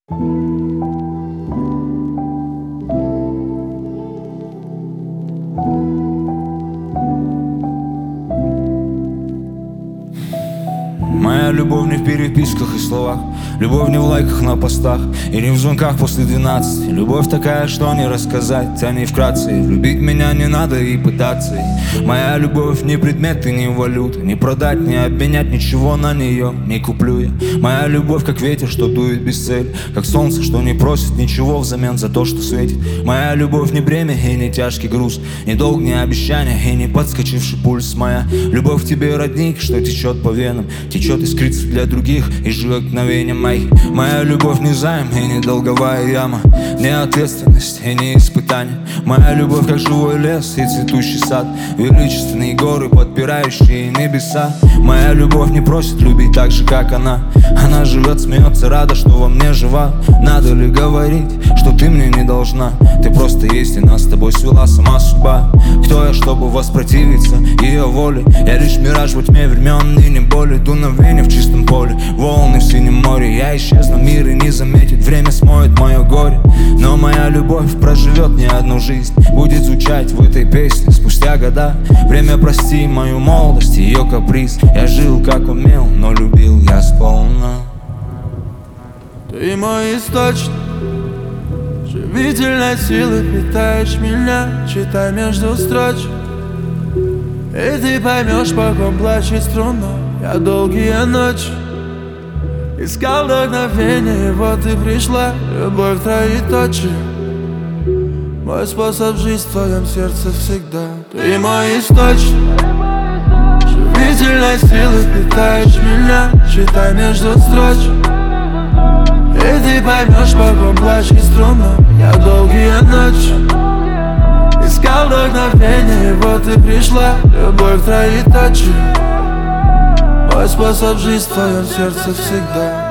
Моя любовь не в переписках и словах, любовь не в лайках на постах и не в звонках после 12. Любовь такая, что не рассказать, а не вкратце. Любить меня не надо и пытаться. Моя любовь не предмет и не валюта, не продать, не обменять, ничего на нее не куплю я. Моя любовь как ветер, что дует без цели, как солнце, что не просит ничего взамен за то, что светит. Моя любовь не бремя и не тяжкий груз, не долг, не обещания и не подскочивший пульс. Моя любовь к тебе родник, что течет по венам, течет искрится для других и живет мгновением моих. Моя любовь не займ и не долговая яма, не ответственность и не испытание. Моя любовь как живой лес и цветущий сад, величественные горы, подпирающие небеса. Моя любовь не просит любить так же, как она. Она живет, смеется, рада, что во мне жива. Надо ли говорить, что ты мне не должна? Ты просто есть, и нас с тобой свела сама судьба. Кто я, чтобы воспротивиться ее воле? Я лишь мираж во тьме времен и не боли, дуновение в чистом поле, волны в синем море. Я исчезну, мир и не заметит, время смоет мое горе. Но моя любовь проживет не одну жизнь, будет звучать в этой песне спустя года. Время, прости мою молодость, ее каприз. Я жил как умел, но любил я сполна. Ты мой источник, живительной силы питаешь меня, читай между строчек. И ты поймешь, по ком плачет струна. Я долгие ночи искал вдохновение, вот и пришла любовь троеточие. Мой способ жить в твоем сердце всегда. Ты мой источник, живительной силы питаешь меня, читай между строчек. И ты поймешь, по ком плачет струна. Я долгие ночи искал вдохновение, вот и пришла любовь троеточие. Мой способ жить в твоем сердце всегда.